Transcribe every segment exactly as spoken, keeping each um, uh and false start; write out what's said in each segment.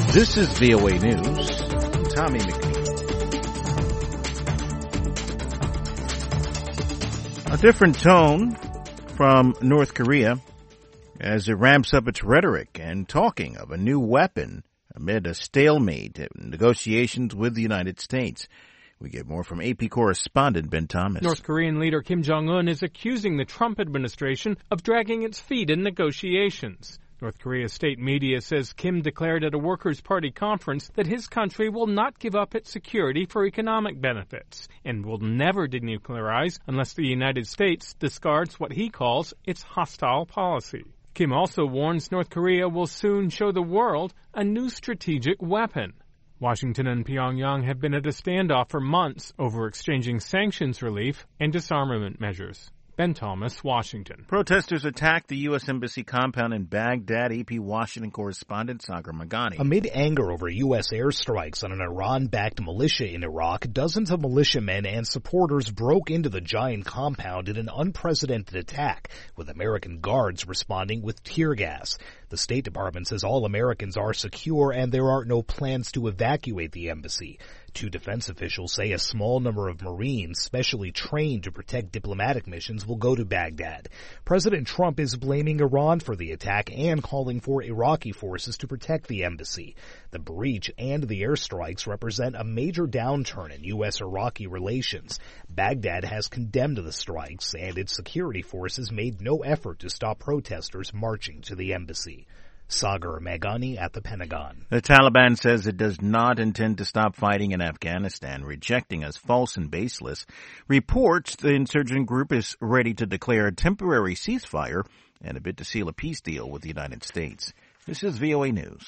This is V O A News. I'm Tommy McNeil. A different tone from North Korea as it ramps up its rhetoric and talking of a new weapon amid a stalemate in negotiations with the United States. We get more from A P correspondent Ben Thomas. North Korean leader Kim Jong-un is accusing the Trump administration of dragging its feet in negotiations. North Korea's state media says Kim declared at a Workers' Party conference that his country will not give up its security for economic benefits and will never denuclearize unless the United States discards what he calls its hostile policy. Kim also warns North Korea will soon show the world a new strategic weapon. Washington and Pyongyang have been at a standoff for months over exchanging sanctions relief and disarmament measures. Ben Thomas, Washington. Protesters attacked the U S Embassy compound in Baghdad. A P Washington correspondent Sagar Magani. Amid anger over U S airstrikes on an Iran-backed militia in Iraq, dozens of militiamen and supporters broke into the giant compound in an unprecedented attack, with American guards responding with tear gas. The State Department says all Americans are secure and there are no plans to evacuate the embassy. Two defense officials say a small number of Marines specially trained to protect diplomatic missions will go to Baghdad. President Trump is blaming Iran for the attack and calling for Iraqi forces to protect the embassy. The breach and the airstrikes represent a major downturn in U S-Iraqi relations. Baghdad has condemned the strikes, and its security forces made no effort to stop protesters marching to the embassy. Sagar Magani at the Pentagon. The Taliban says it does not intend to stop fighting in Afghanistan, rejecting as false and baseless reports the insurgent group is ready to declare a temporary ceasefire and a bid to seal a peace deal with the United States. This is V O A News.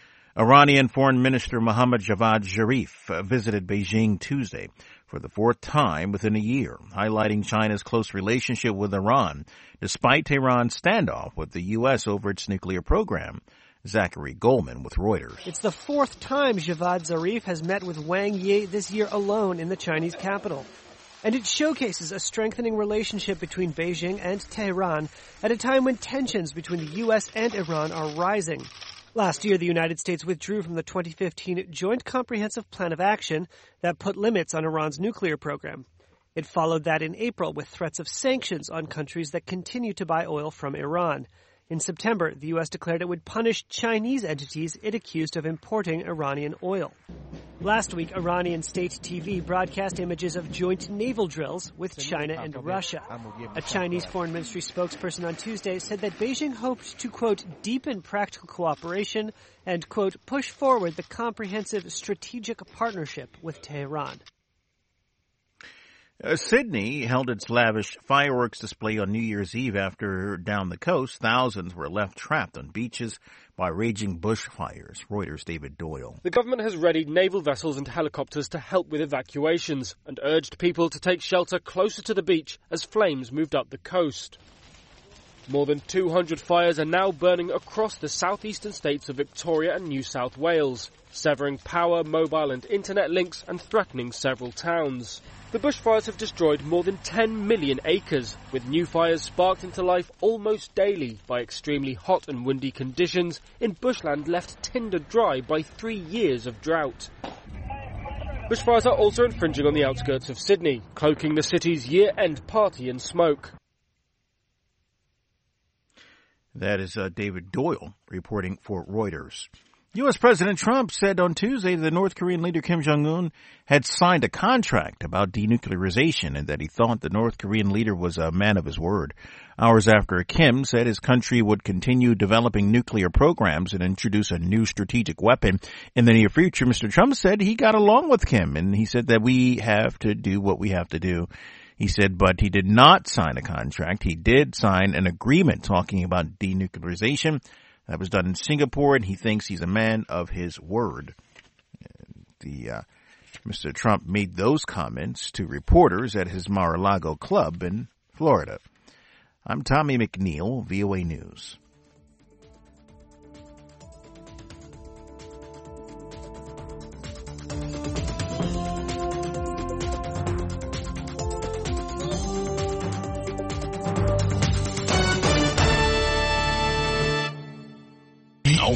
Iranian Foreign Minister Mohammad Javad Zarif visited Beijing Tuesday for the fourth time within a year, highlighting China's close relationship with Iran, despite Tehran's standoff with the U S over its nuclear program. Zachary Goldman with Reuters. It's the fourth time Javad Zarif has met with Wang Yi this year alone in the Chinese capital. And it showcases a strengthening relationship between Beijing and Tehran at a time when tensions between the U S and Iran are rising. Last year, the United States withdrew from the twenty fifteen Joint Comprehensive Plan of Action that put limits on Iran's nuclear program. It followed that in April with threats of sanctions on countries that continue to buy oil from Iran. In September, the U S declared it would punish Chinese entities it accused of importing Iranian oil. Last week, Iranian state T V broadcast images of joint naval drills with China and Russia. A Chinese foreign ministry spokesperson on Tuesday said that Beijing hoped to, quote, deepen practical cooperation and, quote, push forward the comprehensive strategic partnership with Tehran. Uh, Sydney held its lavish fireworks display on New Year's Eve after, down the coast, thousands were left trapped on beaches by raging bushfires. Reuters' David Doyle. The government has readied naval vessels and helicopters to help with evacuations and urged people to take shelter closer to the beach as flames moved up the coast. More than two hundred fires are now burning across the southeastern states of Victoria and New South Wales, severing power, mobile and internet links and threatening several towns. The bushfires have destroyed more than ten million acres, with new fires sparked into life almost daily by extremely hot and windy conditions in bushland left tinder dry by three years of drought. Bushfires are also infringing on the outskirts of Sydney, cloaking the city's year-end party in smoke. That is uh, David Doyle reporting for Reuters. U S President Trump said on Tuesday that North Korean leader Kim Jong-un had signed a contract about denuclearization and that he thought the North Korean leader was a man of his word. Hours after Kim said his country would continue developing nuclear programs and introduce a new strategic weapon in the near future, Mister Trump said he got along with Kim, and he said that we have to do what we have to do. He said, but he did not sign a contract. He did sign an agreement talking about denuclearization. That was done in Singapore, and he thinks he's a man of his word. The uh, Mister Trump made those comments to reporters at his Mar-a-Lago club in Florida. I'm Tommy McNeil, V O A News.